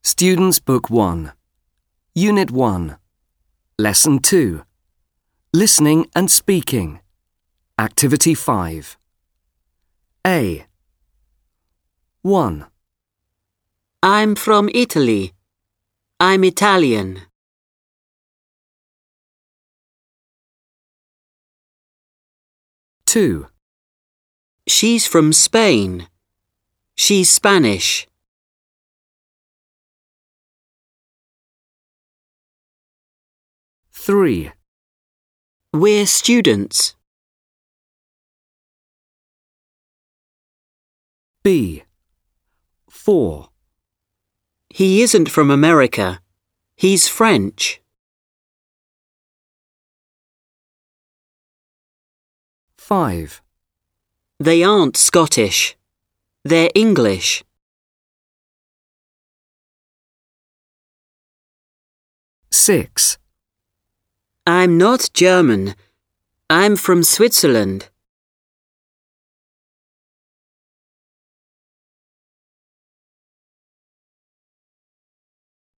Students Book 1, Unit 1, Lesson 2, Listening and Speaking, Activity 5. A. 1. I'm from Italy. I'm Italian. 2. She's from Spain. She's Spanish. 3. We're students. B. 4. He isn't from America. He's French. 5. They aren't Scottish. They're English. 6. I'm not German. I'm from Switzerland.